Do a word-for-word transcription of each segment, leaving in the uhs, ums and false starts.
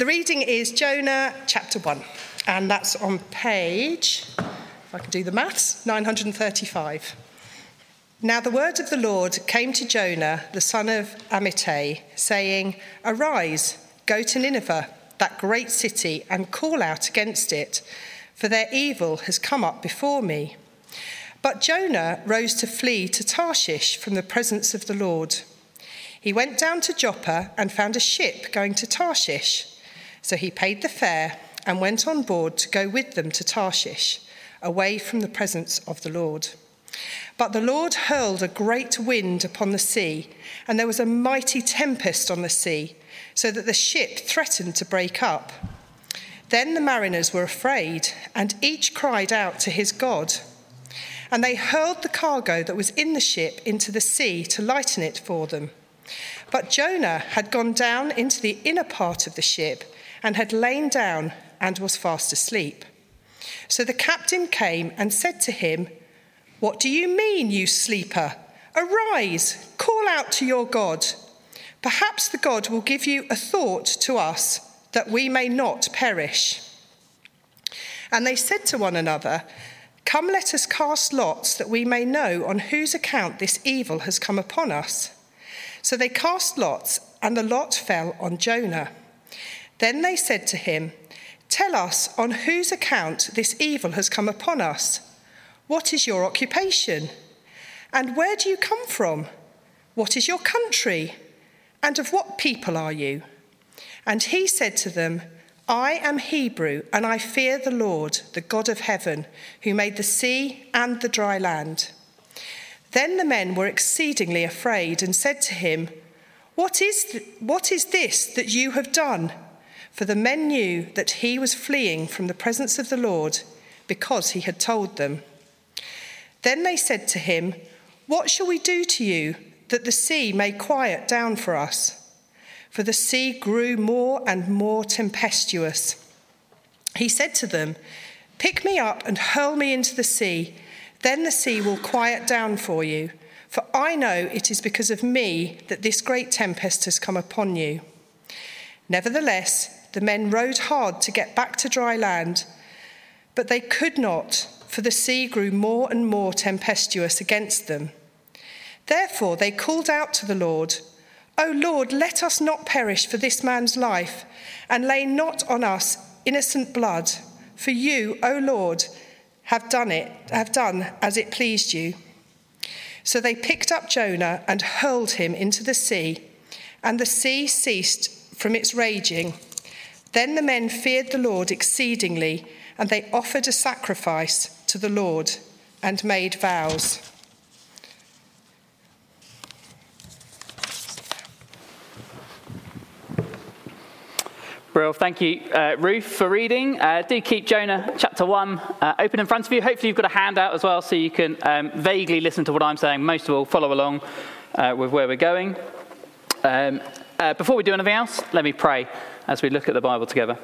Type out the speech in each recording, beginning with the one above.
the reading is Jonah chapter one, and that's on page, if I can do the maths, nine hundred thirty-five. Now the word of the Lord came to Jonah, the son of Amittai, saying, "Arise, go to Nineveh, that great city, and call out against it, for their evil has come up before me." But Jonah rose to flee to Tarshish from the presence of the Lord. He went down to Joppa and found a ship going to Tarshish. So he paid the fare and went on board to go with them to Tarshish, away from the presence of the Lord. But the Lord hurled a great wind upon the sea, and there was a mighty tempest on the sea, so that the ship threatened to break up. Then the mariners were afraid, and each cried out to his God. And they hurled the cargo that was in the ship into the sea to lighten it for them. But Jonah had gone down into the inner part of the ship and had lain down and was fast asleep. So the captain came and said to him, "What do you mean, you sleeper? Arise, call out to your God. Perhaps the God will give you a thought to us, that we may not perish." And they said to one another, "Come, let us cast lots, that we may know on whose account this evil has come upon us." So they cast lots, and the lot fell on Jonah. Then they said to him, "Tell us on whose account this evil has come upon us. What is your occupation? And where do you come from? What is your country? And of what people are you?" And he said to them, "I am Hebrew, and I fear the Lord, the God of heaven, who made the sea and the dry land." Then the men were exceedingly afraid and said to him, What is, th- what is this that you have done?" For the men knew that he was fleeing from the presence of the Lord, because he had told them. Then they said to him, "What shall we do to you, that the sea may quiet down for us?" For the sea grew more and more tempestuous. He said to them, "Pick me up and hurl me into the sea, then the sea will quiet down for you. For I know it is because of me that this great tempest has come upon you." Nevertheless, the men rowed hard to get back to dry land, but they could not, for the sea grew more and more tempestuous against them. Therefore they called out to the Lord, "O Lord, let us not perish for this man's life, and lay not on us innocent blood. For you, O Lord, have done it, have done as it pleased you." So they picked up Jonah and hurled him into the sea, and the sea ceased from its raging. Then the men feared the Lord exceedingly, and they offered a sacrifice to the Lord and made vows. Brill, thank you, uh, Ruth, for reading. Uh, do keep Jonah chapter one uh, open in front of you. Hopefully you've got a handout as well, so you can um, vaguely listen to what I'm saying. Most of all, follow along uh, with where we're going. Um, uh, before we do anything else, let me pray as we look at the Bible together.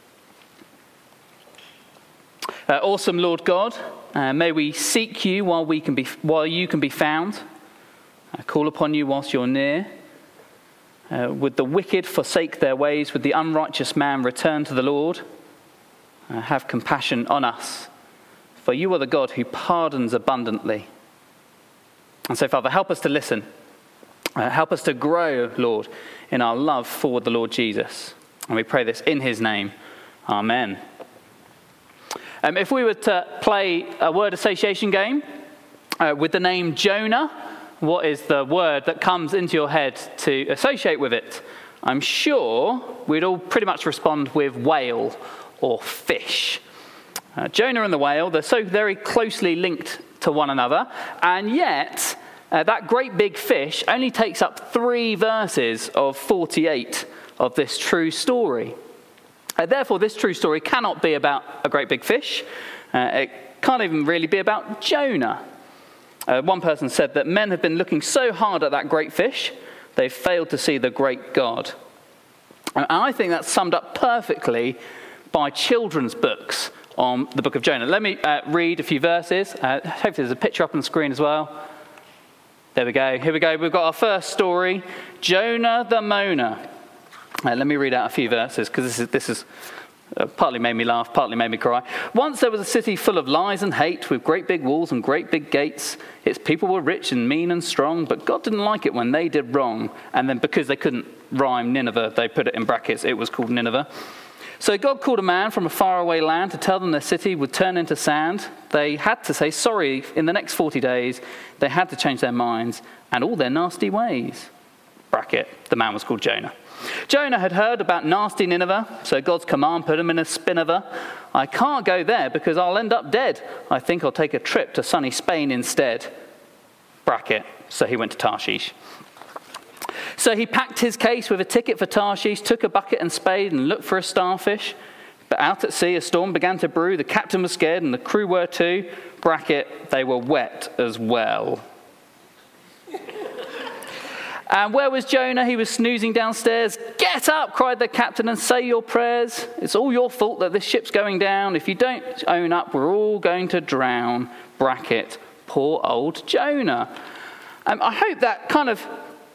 Uh, awesome Lord God, uh, may we seek you while we can be while you can be found. Uh, call upon you whilst you're near. Uh, would the wicked forsake their ways? Would the unrighteous man return to the Lord? Uh, have compassion on us, for you are the God who pardons abundantly. And so, Father, help us to listen. Uh, help us to grow, Lord, in our love for the Lord Jesus. And we pray this in his name. Amen. Um, if we were to play a word association game uh, with the name Jonah, what is the word that comes into your head to associate with it? I'm sure we'd all pretty much respond with whale or fish. Uh, Jonah and the whale, they're so very closely linked to one another, and yet uh, that great big fish only takes up three verses of forty-eight of this true story. Uh, therefore, this true story cannot be about a great big fish. Uh, it can't even really be about Jonah. Uh, one person said that men have been looking so hard at that great fish, they've failed to see the great God. And I think that's summed up perfectly by children's books on the book of Jonah. Let me uh, read a few verses. Uh, hopefully there's a picture up on the screen as well. There we go. Here we go. We've got our first story, Jonah the Moaner. Uh, let me read out a few verses, because this is, this is uh, partly made me laugh, partly made me cry. Once there was a city full of lies and hate, with great big walls and great big gates. Its people were rich and mean and strong, but God didn't like it when they did wrong. And then because they couldn't rhyme Nineveh, they put it in brackets. It was called Nineveh. So God called a man from a faraway land to tell them their city would turn into sand. They had to say sorry in the next forty days. They had to change their minds and all their nasty ways. Bracket, the man was called Jonah. Jonah had heard about nasty Nineveh, so God's command put him in a spinnever. I can't go there because I'll end up dead. I think I'll take a trip to sunny Spain instead. Bracket, so he went to Tarshish. So he packed his case with a ticket for Tarshish, took a bucket and spade and looked for a starfish. But out at sea, a storm began to brew. The captain was scared and the crew were too. Bracket, they were wet as well. And where was Jonah? He was snoozing downstairs. Get up, cried the captain, and say your prayers. It's all your fault that this ship's going down. If you don't own up, we're all going to drown. Bracket, poor old Jonah. Um, I hope that kind of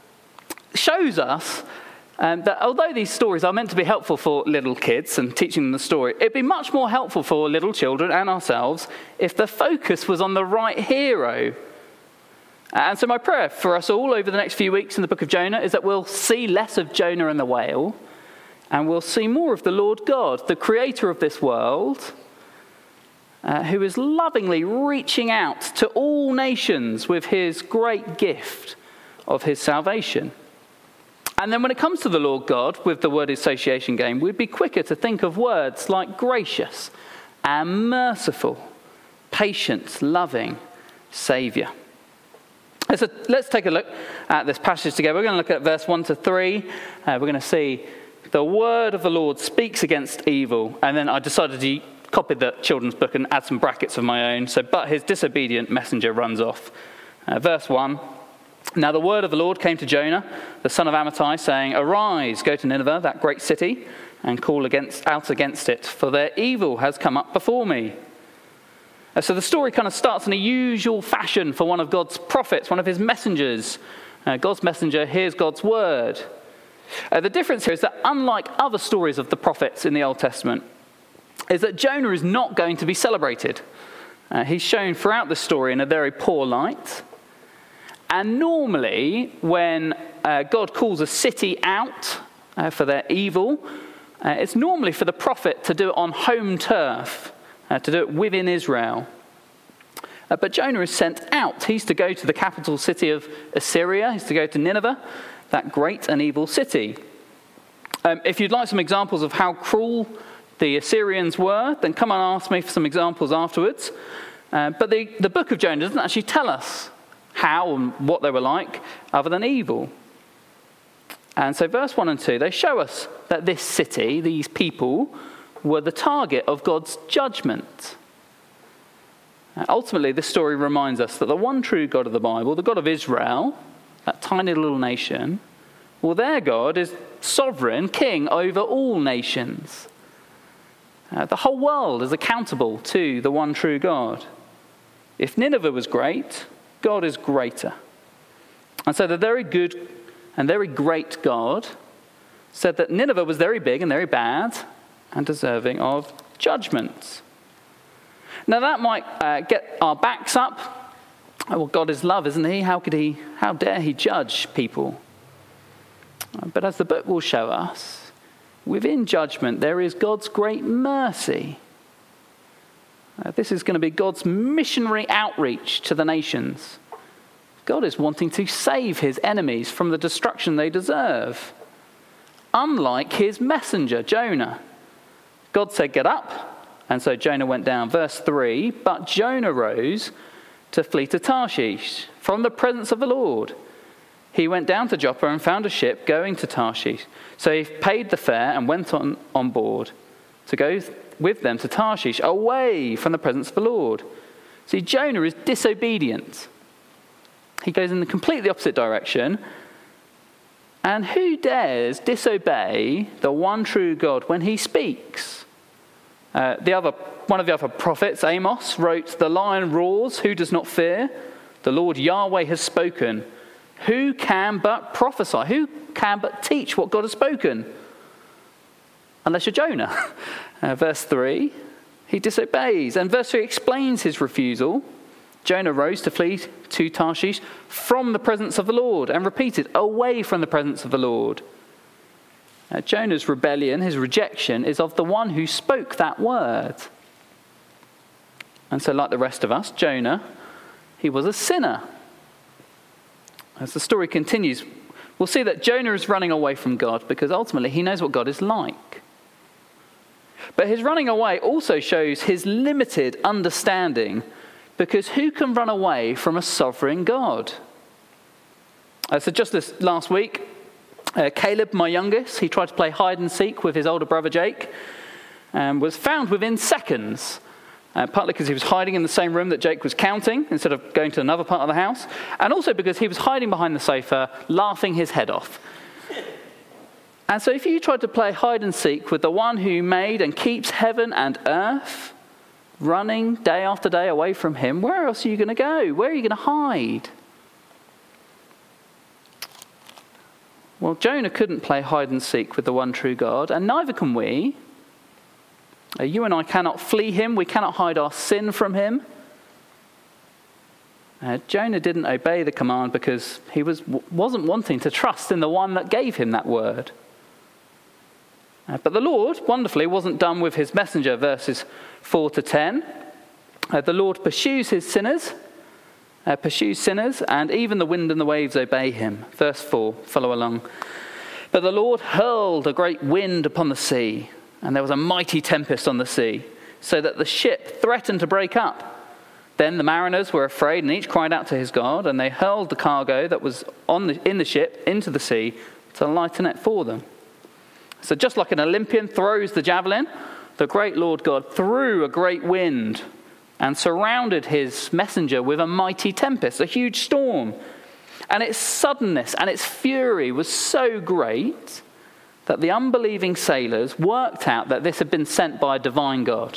shows us um, that although these stories are meant to be helpful for little kids and teaching them the story, it'd be much more helpful for little children and ourselves if the focus was on the right hero. And so my prayer for us all over the next few weeks in the book of Jonah is that we'll see less of Jonah and the whale, and we'll see more of the Lord God, the creator of this world, uh, who is lovingly reaching out to all nations with his great gift of his salvation. And then when it comes to the Lord God, with the word association game, we'd be quicker to think of words like gracious and merciful, patient, loving, saviour. So let's take a look at this passage together. We're going to look at verse one to three. Uh, we're going to see the word of the Lord speaks against evil. And then I decided to copy the children's book and add some brackets of my own. So, but his disobedient messenger runs off. Uh, verse one. Now the word of the Lord came to Jonah, the son of Amittai, saying, Arise, go to Nineveh, that great city, and call against, out against it, for their evil has come up before me. So the story kind of starts in a usual fashion for one of God's prophets, one of his messengers. Uh, God's messenger hears God's word. Uh, the difference here is that unlike other stories of the prophets in the Old Testament, is that Jonah is not going to be celebrated. Uh, he's shown throughout the story in a very poor light. And normally, when uh, God calls a city out uh, for their evil, uh, it's normally for the prophet to do it on home turf. Uh, to do it within Israel. Uh, but Jonah is sent out. He's to go to the capital city of Assyria. He's to go to Nineveh, that great and evil city. Um, if you'd like some examples of how cruel the Assyrians were, then come and ask me for some examples afterwards. Uh, but the, the book of Jonah doesn't actually tell us how and what they were like, other than evil. And so verse one and two, they show us that this city, these people, were the target of God's judgment. Uh, ultimately, this story reminds us that the one true God of the Bible, the God of Israel, that tiny little nation, well, their God is sovereign king over all nations. Uh, the whole world is accountable to the one true God. If Nineveh was great, God is greater. And so the very good and very great God said that Nineveh was very big and very bad, and deserving of judgment. Now that might uh, get our backs up. Oh, well, God is love, isn't he? How could he, how dare he judge people? But as the book will show us, within judgment there is God's great mercy. Uh, this is going to be God's missionary outreach to the nations. God is wanting to save his enemies from the destruction they deserve. Unlike his messenger, Jonah. God said, get up. And so Jonah went down. Verse three, but Jonah rose to flee to Tarshish from the presence of the Lord. He went down to Joppa and found a ship going to Tarshish. So he paid the fare and went on, on board to go with them to Tarshish, away from the presence of the Lord. See, Jonah is disobedient. He goes in the completely opposite direction. And who dares disobey the one true God when he speaks? Uh, the other, one of the other prophets, Amos, wrote, the lion roars, who does not fear? The Lord Yahweh has spoken. Who can but prophesy? Who can but teach what God has spoken? unless you're Jonah. Uh, verse three, he disobeys. And verse three explains his refusal. Jonah rose to flee to Tarshish from the presence of the Lord, and repeated, away from the presence of the Lord. Uh, Jonah's rebellion, his rejection, is of the one who spoke that word. And so like the rest of us, Jonah, he was a sinner. As the story continues, we'll see that Jonah is running away from God because ultimately he knows what God is like. But his running away also shows his limited understanding, because who can run away from a sovereign God? Uh, so just this last week, uh, Caleb, my youngest, he tried to play hide and seek with his older brother Jake, and was found within seconds. Uh, partly because he was hiding in the same room that Jake was counting instead of going to another part of the house, and also because he was hiding behind the sofa, laughing his head off. And so if you tried to play hide and seek with the one who made and keeps heaven and earth, running day after day away from him, where else are you going to go? Where are you going to hide? Well, Jonah couldn't play hide and seek with the one true God, and neither can we. Uh, you and I cannot flee him. We cannot hide our sin from him. Uh, Jonah didn't obey the command because he was, wasn't wanting to trust in the one that gave him that word. Uh, but the Lord, wonderfully, wasn't done with his messenger, verses four to ten. Uh, the Lord pursues his sinners, uh, pursues sinners, and even the wind and the waves obey him. Verse four, follow along. But the Lord hurled a great wind upon the sea, and there was a mighty tempest on the sea, so that the ship threatened to break up. Then the mariners were afraid, and each cried out to his God, and they hurled the cargo that was on the, in the ship into the sea to lighten it for them. So just like an Olympian throws the javelin, the great Lord God threw a great wind and surrounded his messenger with a mighty tempest, a huge storm. And its suddenness and its fury was so great that the unbelieving sailors worked out that this had been sent by a divine God.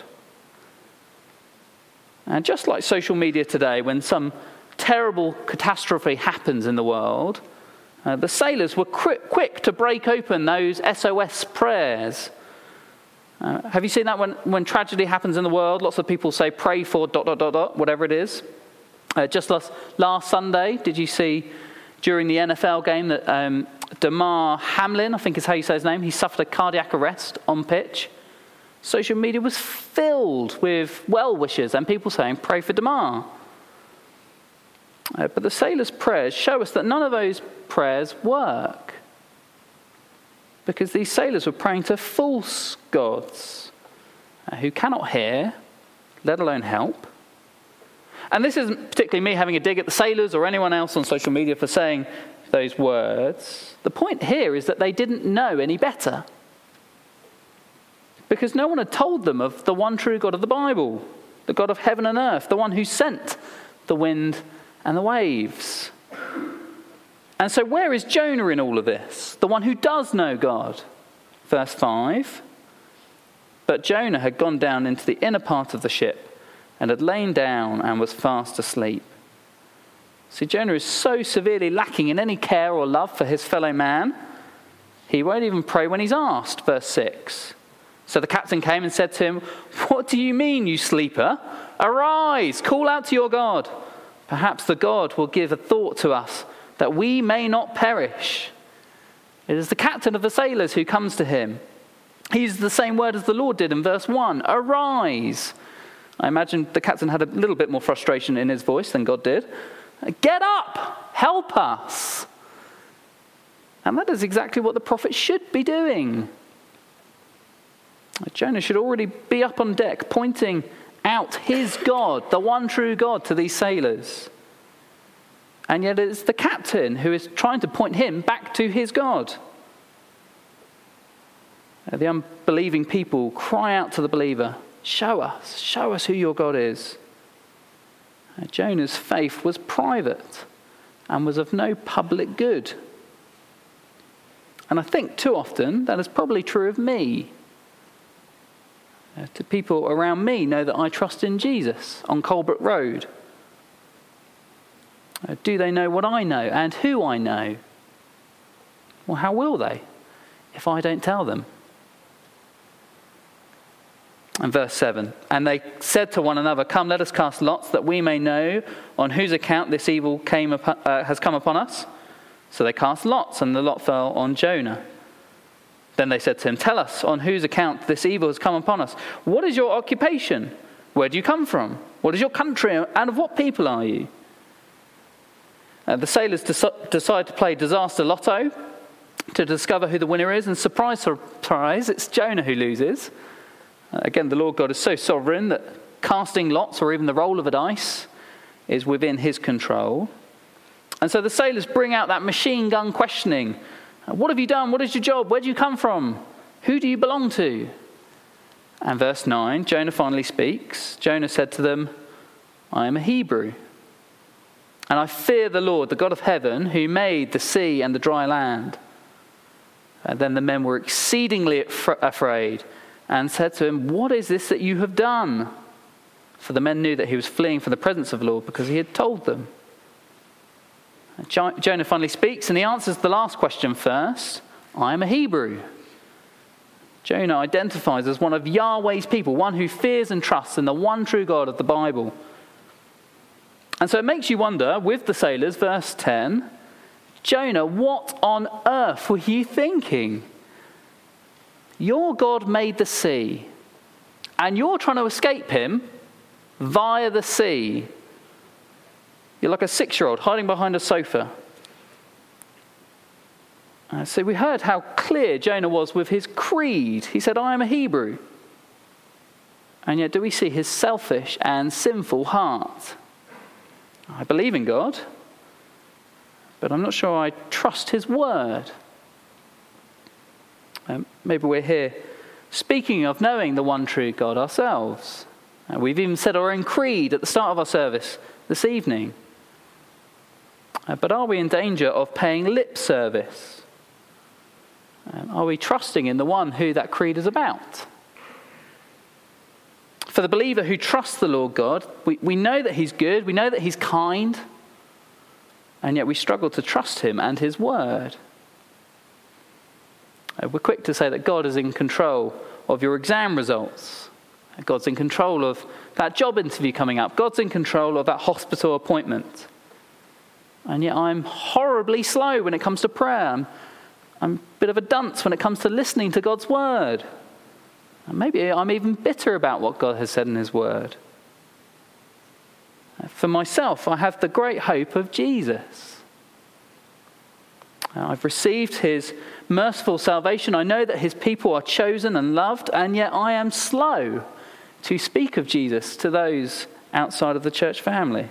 And just like social media today, when some terrible catastrophe happens in the world, uh, the sailors were quick, quick to break open those S O S prayers. Uh, have you seen that when, when tragedy happens in the world? Lots of people say, pray for dot, dot, dot, dot, whatever it is. Uh, just last, last Sunday, did you see during the N F L game that um, Damar Hamlin, I think is how you say his name, he suffered a cardiac arrest on pitch? Social media was filled with well-wishers and people saying, pray for Damar. Uh, but the sailors' prayers show us that none of those prayers work, because these sailors were praying to false gods uh, who cannot hear, let alone help. And this isn't particularly me having a dig at the sailors or anyone else on social media for saying those words. The point here is that they didn't know any better, because no one had told them of the one true God of the Bible, the God of heaven and earth, the one who sent the wind and the waves. And so where is Jonah in all of this? The one who does know God. Verse five. But Jonah had gone down into the inner part of the ship and had lain down and was fast asleep. See, Jonah is so severely lacking in any care or love for his fellow man, he won't even pray when he's asked. Verse six. So the captain came and said to him, what do you mean, you sleeper? Arise, call out to your God. Perhaps the God will give a thought to us that we may not perish. It is the captain of the sailors who comes to him. He uses the same word as the Lord did in verse one, arise. I imagine the captain had a little bit more frustration in his voice than God did. Get up, help us. And that is exactly what the prophet should be doing. Jonah should already be up on deck, pointing out his God, the one true God, to these sailors. And yet it's the captain who is trying to point him back to his God. The unbelieving people cry out to the believer, show us, show us who your God is. Jonah's faith was private and was of no public good. And I think too often that is probably true of me. Uh, to people around me know that I trust in Jesus on Colbrook Road. Uh, do they know what I know and who I know? Well, how will they if I don't tell them? And verse seven, and they said to one another, come, let us cast lots, that we may know on whose account this evil came upon, uh, has come upon us. So they cast lots, and the lot fell on Jonah. Then they said to him, tell us on whose account this evil has come upon us. What is your occupation? Where do you come from? What is your country? And of what people are you? Uh, the sailors des- decide to play disaster lotto to discover who the winner is. And surprise, surprise, it's Jonah who loses. Uh, again, the Lord God is so sovereign that casting lots or even the roll of a dice is within his control. And so the sailors bring out that machine gun questioning. What have you done? What is your job? Where do you come from? Who do you belong to? And verse nine, Jonah finally speaks. Jonah said to them, I am a Hebrew, and I fear the Lord, the God of heaven, who made the sea and the dry land. And then the men were exceedingly afraid and said to him, what is this that you have done? For the men knew that he was fleeing from the presence of the Lord because he had told them. Jonah finally speaks, and he answers the last question first. I am a Hebrew. Jonah identifies as one of Yahweh's people, one who fears and trusts in the one true God of the Bible. And so it makes you wonder, with the sailors, verse ten, Jonah, what on earth were you thinking? Your God made the sea, and you're trying to escape him via the sea. You're like a six-year-old hiding behind a sofa. Uh, so we heard how clear Jonah was with his creed. He said, I am a Hebrew. And yet do we see his selfish and sinful heart? I believe in God, but I'm not sure I trust his word. Um, maybe we're here speaking of knowing the one true God ourselves. Uh, we've even said our own creed at the start of our service this evening. Uh, but are we in danger of paying lip service? Um, are we trusting in the one who that creed is about? For the believer who trusts the Lord God, we, we know that he's good, we know that he's kind, and yet we struggle to trust him and his word. Uh, we're quick to say that God is in control of your exam results. God's in control of that job interview coming up. God's in control of that hospital appointment. And yet I'm horribly slow when it comes to prayer. I'm, I'm a bit of a dunce when it comes to listening to God's word. And maybe I'm even bitter about what God has said in his word. For myself, I have the great hope of Jesus. I've received his merciful salvation. I know that his people are chosen and loved, and yet I am slow to speak of Jesus to those outside of the church family.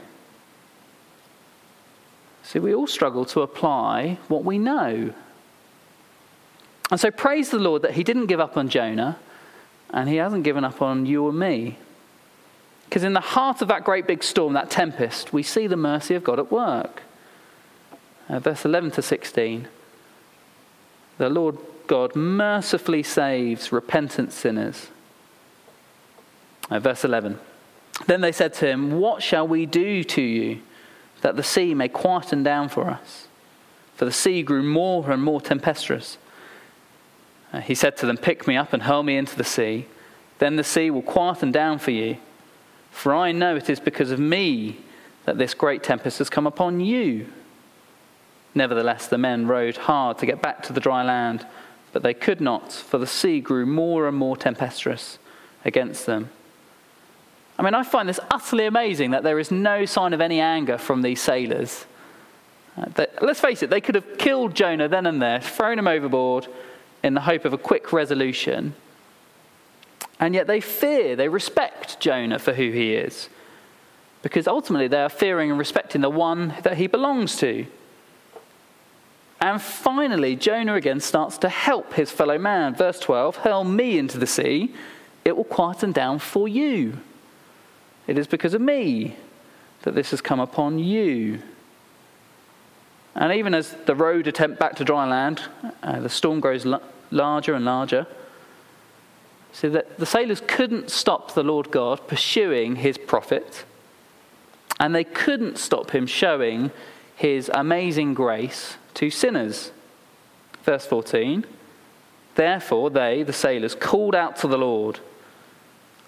See, we all struggle to apply what we know. And so praise the Lord that he didn't give up on Jonah, and he hasn't given up on you or me. Because in the heart of that great big storm, that tempest, we see the mercy of God at work. Uh, verse eleven to sixteen. The Lord God mercifully saves repentant sinners. Uh, verse eleven. Then they said to him, what shall we do to you, that the sea may quieten down for us? For the sea grew more and more tempestuous. Uh, he said to them, pick me up and hurl me into the sea. Then the sea will quieten down for you. For I know it is because of me that this great tempest has come upon you. Nevertheless, the men rowed hard to get back to the dry land, but they could not, for the sea grew more and more tempestuous against them. I mean, I find this utterly amazing that there is no sign of any anger from these sailors. Uh, that, let's face it, they could have killed Jonah then and there, thrown him overboard in the hope of a quick resolution. And yet they fear, they respect Jonah for who he is. Because ultimately they are fearing and respecting the one that he belongs to. And finally, Jonah again starts to help his fellow man. Verse twelve, hurl me into the sea, it will quieten down for you. It is because of me that this has come upon you. And even as the rowed attempt back to dry land, uh, the storm grows l- larger and larger. So that the sailors couldn't stop the Lord God pursuing his prophet, and they couldn't stop him showing his amazing grace to sinners. Verse fourteen, therefore they, the sailors, called out to the Lord,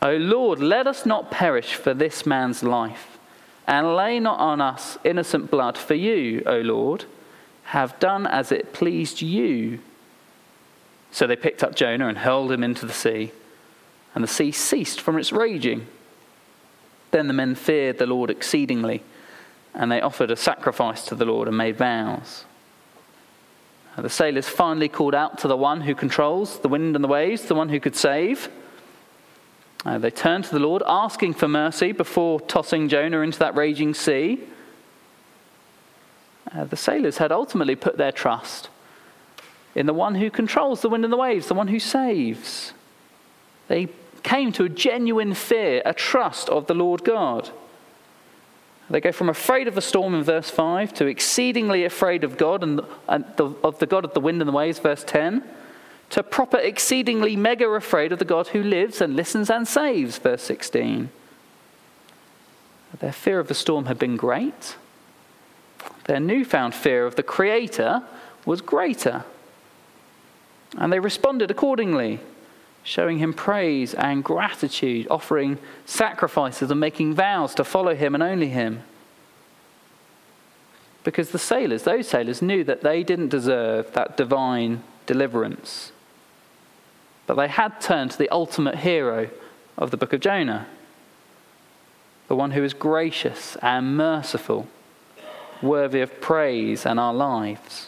O Lord, let us not perish for this man's life, and lay not on us innocent blood, for you, O Lord, have done as it pleased you. So they picked up Jonah and hurled him into the sea, and the sea ceased from its raging. Then the men feared the Lord exceedingly, and they offered a sacrifice to the Lord and made vows. The sailors finally called out to the one who controls the wind and the waves, the one who could save. Uh, they turned to the Lord, asking for mercy before tossing Jonah into that raging sea. Uh, the sailors had ultimately put their trust in the one who controls the wind and the waves, the one who saves. They came to a genuine fear, a trust of the Lord God. They go from afraid of the storm in verse five to exceedingly afraid of God and, and the, of the God of the wind and the waves, verse ten, to proper exceedingly mega afraid of the God who lives and listens and saves, verse sixteen. Their fear of the storm had been great. Their newfound fear of the Creator was greater. And they responded accordingly, showing him praise and gratitude, offering sacrifices and making vows to follow him and only him. Because the sailors, those sailors, knew that they didn't deserve that divine deliverance. But they had turned to the ultimate hero of the book of Jonah, the one who is gracious and merciful, worthy of praise and our lives.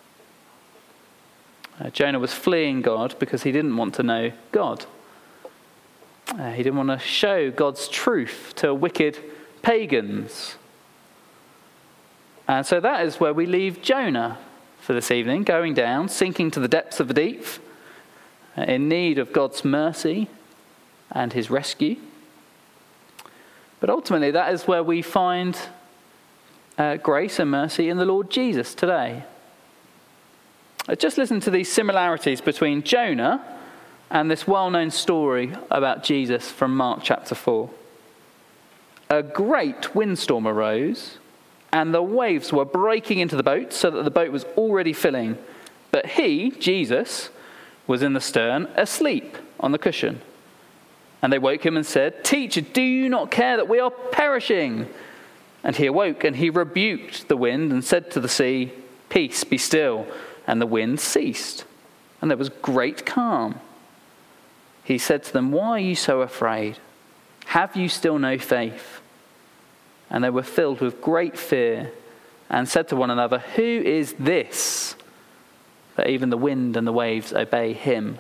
Uh, Jonah was fleeing God because he didn't want to know God. Uh, he didn't want to show God's truth to wicked pagans. And so that is where we leave Jonah for this evening, going down, sinking to the depths of the deep, uh, in need of God's mercy and his rescue. But ultimately, that is where we find uh, grace and mercy in the Lord Jesus today. Just listen to these similarities between Jonah and this well-known story about Jesus from Mark chapter four. A great windstorm arose, and the waves were breaking into the boat so that the boat was already filling. But he, Jesus, was in the stern, asleep on the cushion. And they woke him and said, "Teacher, do you not care that we are perishing?" And he awoke, and he rebuked the wind and said to the sea, "Peace, be still." And the wind ceased, and there was great calm. He said to them, "Why are you so afraid? Have you still no faith?" And they were filled with great fear and said to one another, "Who is this, that even the wind and the waves obey him?"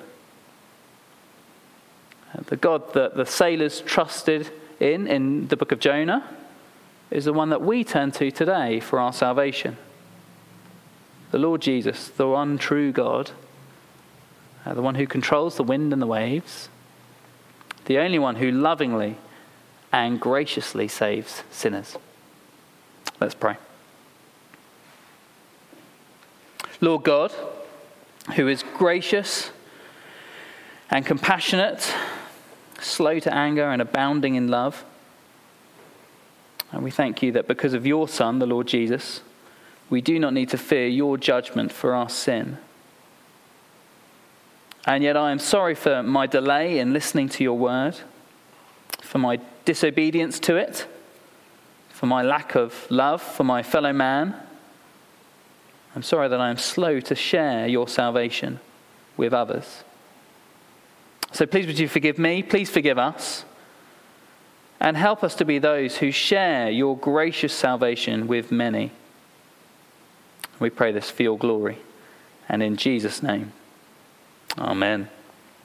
The God that the sailors trusted in in the book of Jonah is the one that we turn to today for our salvation. The Lord Jesus, the one true God, uh, the one who controls the wind and the waves, the only one who lovingly and graciously saves sinners. Let's pray. Lord God, who is gracious and compassionate, slow to anger and abounding in love, and we thank you that because of your Son, the Lord Jesus, we do not need to fear your judgment for our sin. And yet I am sorry for my delay in listening to your word, for my disobedience to it, for my lack of love for my fellow man. I'm sorry that I am slow to share your salvation with others. So please would you forgive me, please forgive us, and help us to be those who share your gracious salvation with many. We pray this for your glory, and in Jesus' name, amen.